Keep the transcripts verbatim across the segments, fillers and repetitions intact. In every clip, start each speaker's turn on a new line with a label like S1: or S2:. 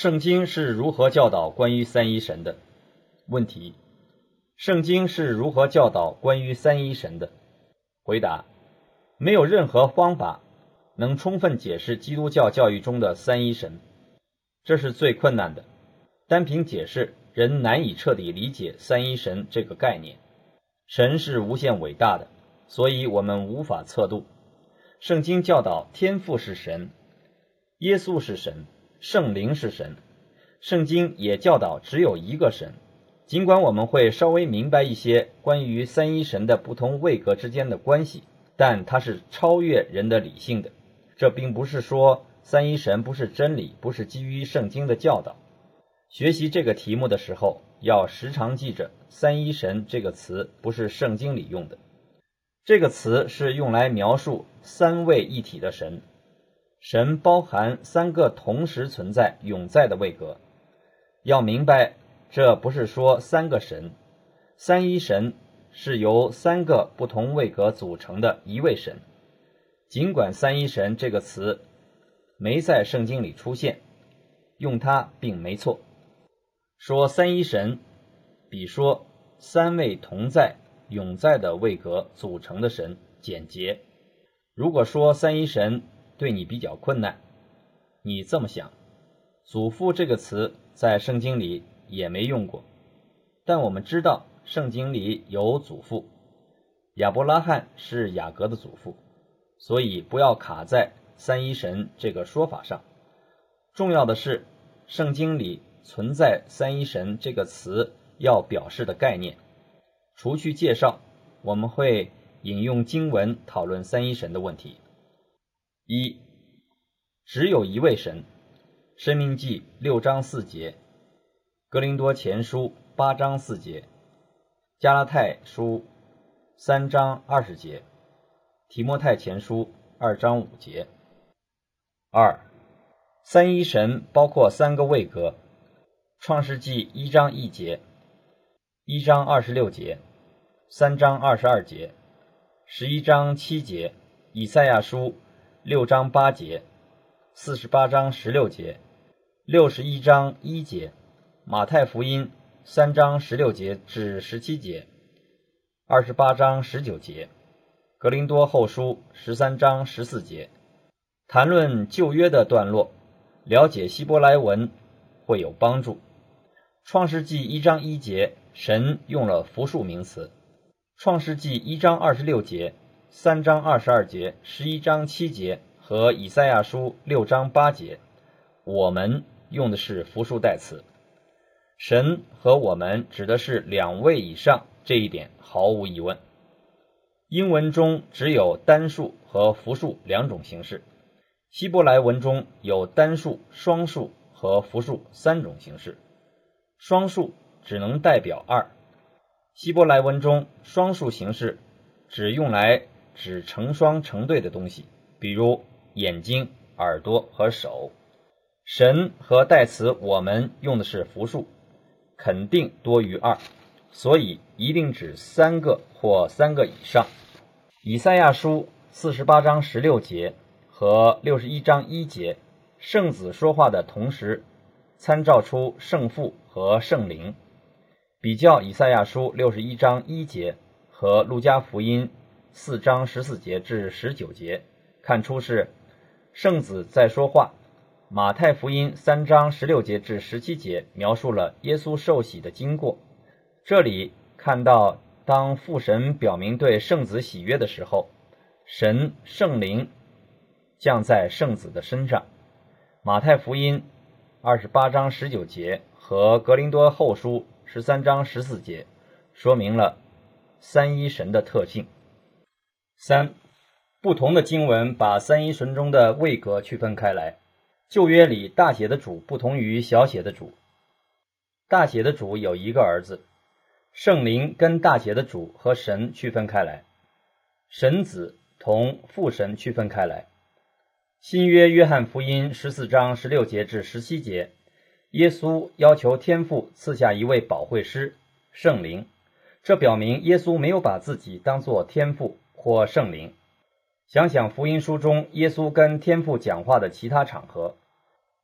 S1: 圣经是如何教导关于三一神的？问题：圣经是如何教导关于三一神的？回答：没有任何方法能充分解释基督教教育中的三一神，这是最困难的。单凭解释，人难以彻底理解三一神这个概念。神是无限伟大的，所以我们无法测度。圣经教导天父是神，耶稣是神，圣灵是神。圣经也教导只有一个神。尽管我们会稍微明白一些关于三一神的不同位格之间的关系，但它是超越人的理性的。这并不是说三一神不是真理，不是基于圣经的教导。学习这个题目的时候，要时常记着三一神这个词不是圣经里用的。这个词是用来描述三位一体的神。神包含三个同时存在永在的位格。要明白，这不是说三个神，三一神是由三个不同位格组成的一位神。尽管三一神这个词没在圣经里出现，用它并没错。说三一神比说三位同在永在的位格组成的神简洁。如果说三一神对你比较困难，你这么想：祖父这个词在圣经里也没用过，但我们知道圣经里有祖父，亚伯拉罕是雅各的祖父，所以不要卡在三一神这个说法上。重要的是圣经里存在三一神这个词要表示的概念。除去介绍，我们会引用经文讨论三一神的问题。一，只有一位神，申命记六章四节，哥林多前书八章四节，加拉太书三章二十节，提摩太前书二章五节。二，三一神包括三个位格，创世纪一章一节，一章二十六节，三章二十二节，十一章七节，以赛亚书六章八节，四十八章十六节，六十一章一节，马太福音三章十六节至十七节，二十八章十九节，格林多后书十三章十四节。谈论旧约的段落，了解希伯来文会有帮助。创世纪一章一节，神用了复数名词。创世纪一章二十六节、三章二十二节、十一章七节和以赛亚书六章八节，我们用的是复数代词。神和我们指的是两位以上，这一点毫无疑问。英文中只有单数和复数两种形式，希伯来文中有单数、双数和复数三种形式。双数只能代表二。希伯来文中双数形式只用来指成双成对的东西，比如眼睛、耳朵和手。神和代词我们用的是复数，肯定多于二，所以一定指三个或三个以上。以赛亚书四十八章十六节和六十一章一节，圣子说话的同时参照出圣父和圣灵。比较以赛亚书六十一章一节和路加福音四章十四节至十九节，看出是圣子在说话。马太福音三章十六节至十七节描述了耶稣受洗的经过。这里看到当父神表明对圣子喜悦的时候，神圣灵降在圣子的身上。马太福音二十八章十九节和格林多后书十三章十四节说明了三一神的特性。三，不同的经文把三一神中的位格区分开来。旧约里大写的主不同于小写的主。大写的主有一个儿子，圣灵跟大写的主和神区分开来，神子同父神区分开来。新约约翰福音十四章十六节至十七节，耶稣要求天父赐下一位保惠师，圣灵。这表明耶稣没有把自己当作天父或圣灵。想想福音书中耶稣跟天父讲话的其他场合，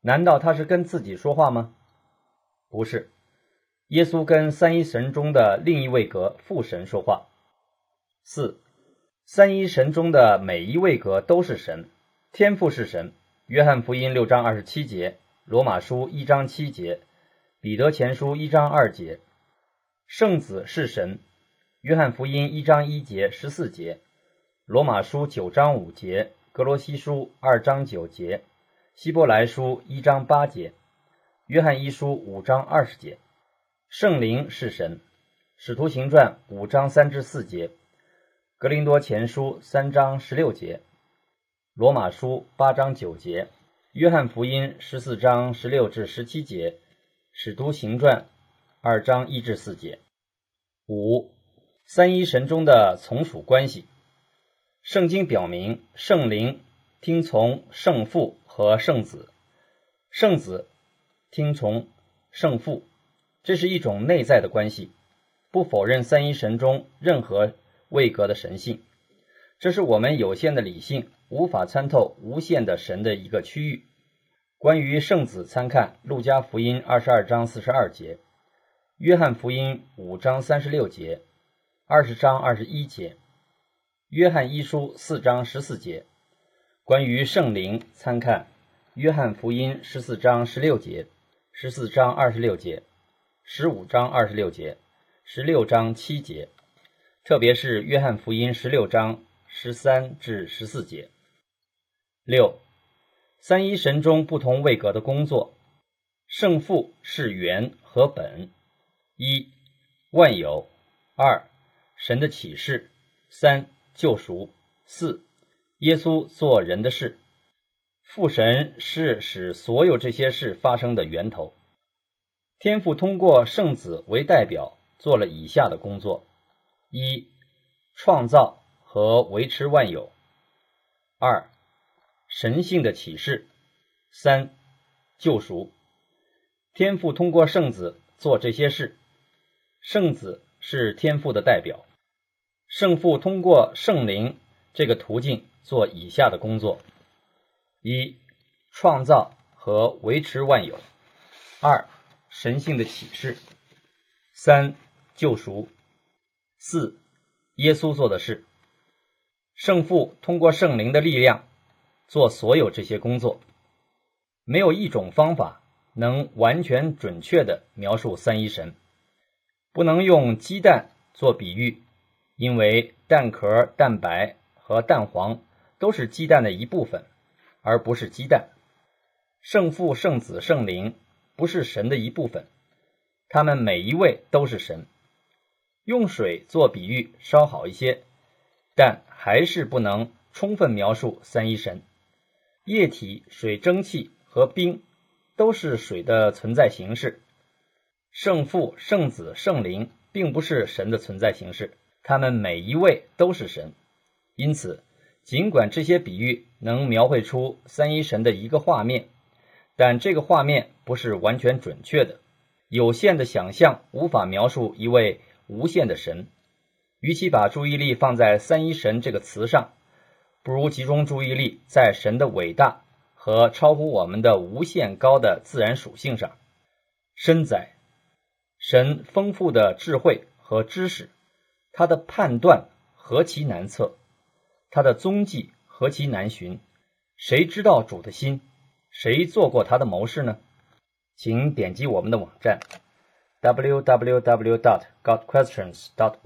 S1: 难道他是跟自己说话吗？不是，耶稣跟三一神中的另一位格父神说话。四，三一神中的每一位格都是神，天父是神，约翰福音六章二十七节，罗马书一章七节，彼得前书一章二节。圣子是神，约翰福音一章一节十四节，罗马书九章五节，哥罗西书二章九节，希伯来书一章八节，约翰一书五章二十节。圣灵是神，使徒行传五章三至四节，格林多前书三章十六节，罗马书八章九节，约翰福音十四章十六至十七节，使徒行传二章一至四节。五、三一神中的从属关系。圣经表明，圣灵听从圣父和圣子，圣子听从圣父，这是一种内在的关系，不否认三一神中任何位格的神性，这是我们有限的理性无法参透无限的神的一个区域。关于圣子，参看路加福音二十二章四十二节，约翰福音五章三十六节，二十章二十一节，约翰一书四章十四节。关于圣灵，参看约翰福音十四章十六节，十四章二十六节，十五章二十六节，十六章七节，特别是约翰福音十六章十三至十四节。六、三一神中不同位格的工作。圣父是原和本。一、万有。二、神的启示。三、救赎。四、耶稣做人的事。父神是使所有这些事发生的源头。天父通过圣子为代表做了以下的工作：一、创造和维持万有；二、神性的启示；三、救赎。天父通过圣子做这些事，圣子是天父的代表，圣父通过圣灵这个途径做以下的工作：一、创造和维持万有；二、神性的启示；三、救赎；四、耶稣做的事。圣父通过圣灵的力量做所有这些工作。没有一种方法能完全准确地描述三一神。不能用鸡蛋做比喻，因为蛋壳、蛋白和蛋黄都是鸡蛋的一部分，而不是鸡蛋。圣父、圣子、圣灵不是神的一部分，他们每一位都是神。用水做比喻稍好一些，但还是不能充分描述三一神。液体、水蒸气和冰都是水的存在形式。圣父、圣子、圣灵并不是神的存在形式，他们每一位都是神。因此，尽管这些比喻能描绘出三一神的一个画面，但这个画面不是完全准确的。有限的想象无法描述一位无限的神。与其把注意力放在三一神这个词上，不如集中注意力在神的伟大和超乎我们的无限高的自然属性上。深载神丰富的智慧和知识，他的判断何其难测，他的踪迹何其难寻。谁知道主的心？谁做过他的谋士呢？请点击我们的网站 double-u double-u double-u dot got questions dot org